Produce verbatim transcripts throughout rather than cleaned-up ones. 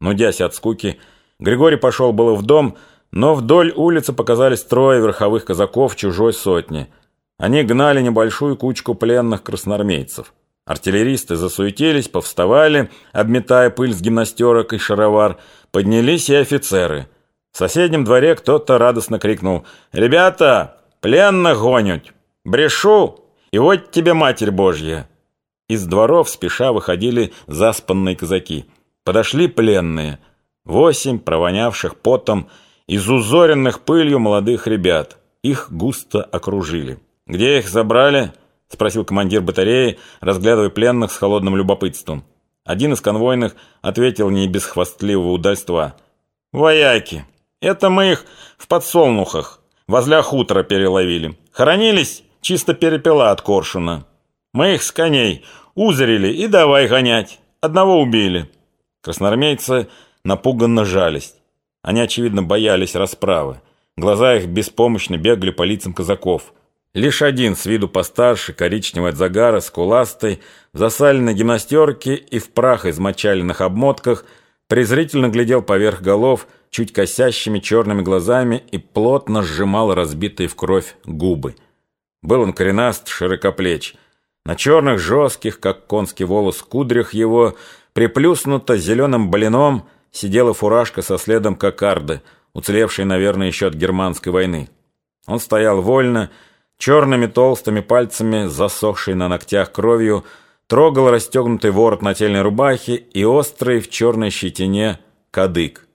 Нудясь от скуки, Григорий пошел было в дом, но вдоль улицы показались трое верховых казаков чужой сотни. Они гнали небольшую кучку пленных красноармейцев. Артиллеристы засуетились, повставали, обметая пыль с гимнастерок и шаровар. Поднялись и офицеры. В соседнем дворе кто-то радостно крикнул: «Ребята, пленных гонят! Брешу! И вот тебе Матерь Божья!» Из дворов спеша выходили заспанные казаки. Подошли пленные. Восемь провонявших потом, изузоренных пылью молодых ребят. Их густо окружили. «Где их забрали?» — спросил командир батареи, разглядывая пленных с холодным любопытством. Один из конвойных ответил не без хвастливого удальства: «Вояки, это мы их в подсолнухах возле хутора переловили. Хоронились, чисто перепела от коршуна. Мы их с коней узрели и давай гонять. Одного убили». Красноармейцы напуганно жались. Они, очевидно, боялись расправы. Глаза их беспомощно бегали по лицам казаков. Лишь один, с виду постарше, коричневый от загара, скуластый, в засаленной гимнастерке и в прах измочаленных обмотках, презрительно глядел поверх голов чуть косящими черными глазами и плотно сжимал разбитые в кровь губы. Был он коренаст, широкоплеч. На черных, жестких, как конский волос, кудрях его, приплюснуто зеленым блином, сидела фуражка со следом кокарды, уцелевшей, наверное, еще от германской войны. Он стоял вольно, черными толстыми пальцами, засохшей на ногтях кровью, трогал расстегнутый ворот нательной рубахи и острый в черной щетине кадык.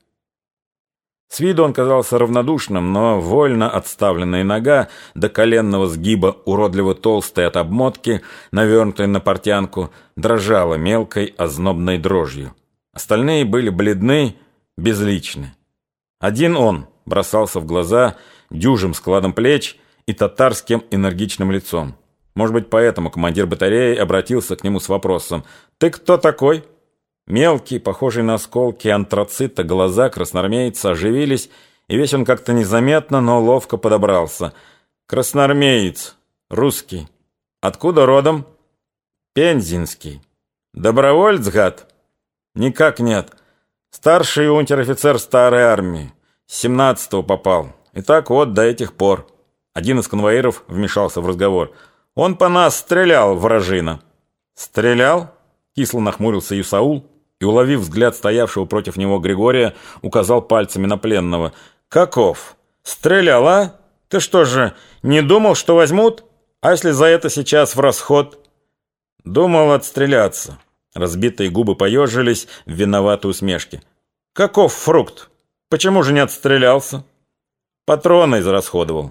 С виду он казался равнодушным, но вольно отставленная нога до коленного сгиба, уродливо толстая от обмотки, навернутой на портянку, дрожала мелкой ознобной дрожью. Остальные были бледны, безличны. Один он бросался в глаза дюжим складом плеч и татарским энергичным лицом. Может быть, поэтому командир батареи обратился к нему с вопросом: «Ты кто такой?» Мелкие, похожие на осколки антрацита, глаза красноармейца оживились, и весь он как-то незаметно, но ловко подобрался. «Красноармеец, русский. Откуда родом?» «Пензенский. Добровольц, гад?» «Никак нет. Старший унтер-офицер старой армии. С семнадцатого попал. И так вот до этих пор». Один из конвоиров вмешался в разговор. «Он по нас стрелял, вражина». «Стрелял?» — кисло нахмурился Исаул и, уловив взгляд стоявшего против него Григория, указал пальцами на пленного. «Каков? Стрелял, а? Ты что же, не думал, что возьмут? А если за это сейчас в расход?» «Думал отстреляться». Разбитые губы поежились в виноватой усмешке. «Каков фрукт? Почему же не отстрелялся?» «Патроны израсходовал».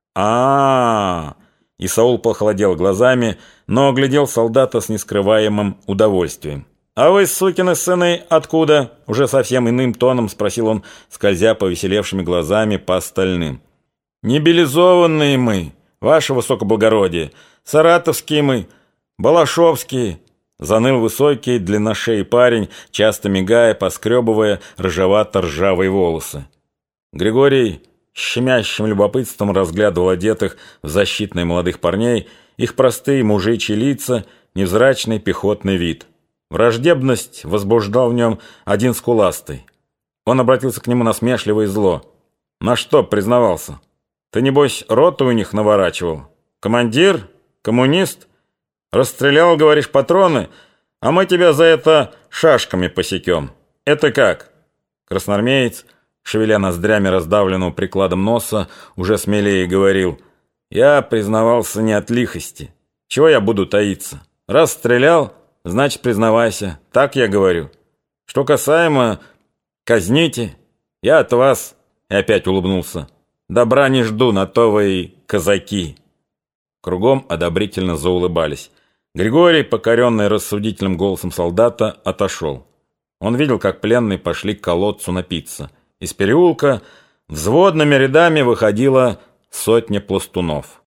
А-а-а! Исаул похолодел глазами, но оглядел солдата с нескрываемым удовольствием. «А вы, сукины сыны, откуда?» — уже совсем иным тоном спросил он, скользя повеселевшими глазами по остальным. «Небилизованные мы, ваше высокоблагородие, саратовские мы, балашовские», — заныл высокий длинношеый парень, часто мигая, поскребывая рыжевато-ржавые волосы. Григорий щемящим любопытством разглядывал одетых в защитные молодых парней, их простые мужичьи лица, невзрачный пехотный вид. Враждебность возбуждал в нем один скуластый. Он обратился к нему насмешливо и зло. «На что признавался? Ты, небось, роту у них наворачивал? Командир? Коммунист? Расстрелял, говоришь, патроны? А мы тебя за это шашками посекем. Это как?» Красноармеец, шевеля ноздрями раздавленного прикладом носа, уже смелее говорил: «Я признавался не от лихости. Чего я буду таиться? Раз стрелял, значит, признавайся. Так я говорю. Что касаемо казните, я от вас...» И опять улыбнулся. «Добра не жду, на то вы и казаки». Кругом одобрительно заулыбались. Григорий, покоренный рассудительным голосом солдата, отошел. Он видел, как пленные пошли к колодцу напиться. Из переулка взводными рядами выходила сотня пластунов.